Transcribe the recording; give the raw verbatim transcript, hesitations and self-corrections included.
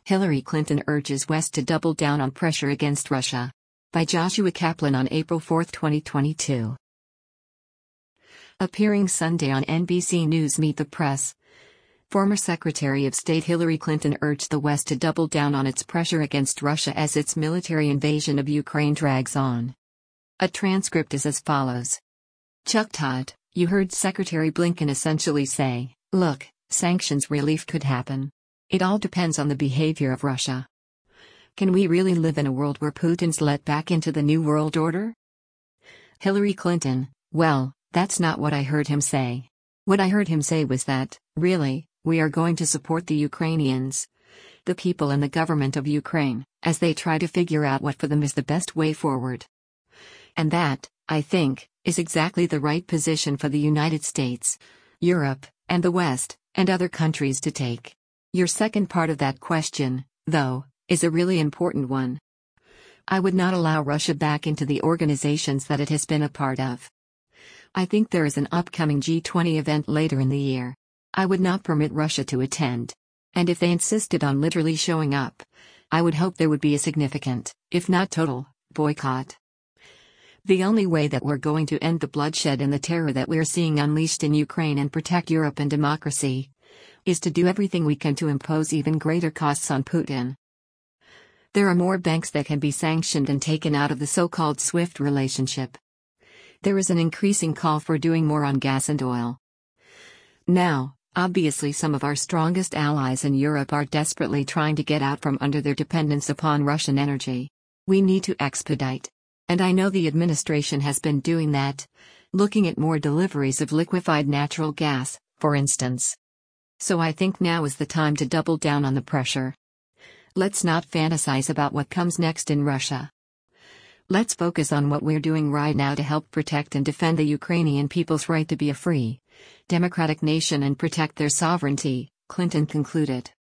Hillary Clinton urges West to double down on pressure against Russia. By Joshua Kaplan on April fourth, twenty twenty-two. Appearing Sunday on N B C News Meet the Press, former Secretary of State Hillary Clinton urged the West to double down on its pressure against Russia as its military invasion of Ukraine drags on. A transcript is as follows. Chuck Todd, you heard Secretary Blinken essentially say, look, sanctions relief could happen. It all depends on the behavior of Russia. Can we really live in a world where Putin's let back into the New World Order? Hillary Clinton, well, that's not what I heard him say. What I heard him say was that, really, we are going to support the Ukrainians, the people and the government of Ukraine, as they try to figure out what for them is the best way forward. And that, I think, is exactly the right position for the United States, Europe, and the West, and other countries to take. Your second part of that question, though, is a really important one. I would not allow Russia back into the organizations that it has been a part of. I think there is an upcoming G twenty event later in the year. I would not permit Russia to attend. And if they insisted on literally showing up, I would hope there would be a significant, if not total, boycott. The only way that we're going to end the bloodshed and the terror that we're seeing unleashed in Ukraine and protect Europe and democracy is to do everything we can to impose even greater costs on Putin. There are more banks that can be sanctioned and taken out of the so-called SWIFT relationship. There is an increasing call for doing more on gas and oil. Now, obviously some of our strongest allies in Europe are desperately trying to get out from under their dependence upon Russian energy. We need to expedite. And I know the administration has been doing that, looking at more deliveries of liquefied natural gas, for instance. So I think now is the time to double down on the pressure. Let's not fantasize about what comes next in Russia. Let's focus on what we're doing right now to help protect and defend the Ukrainian people's right to be a free, democratic nation and protect their sovereignty, Clinton concluded.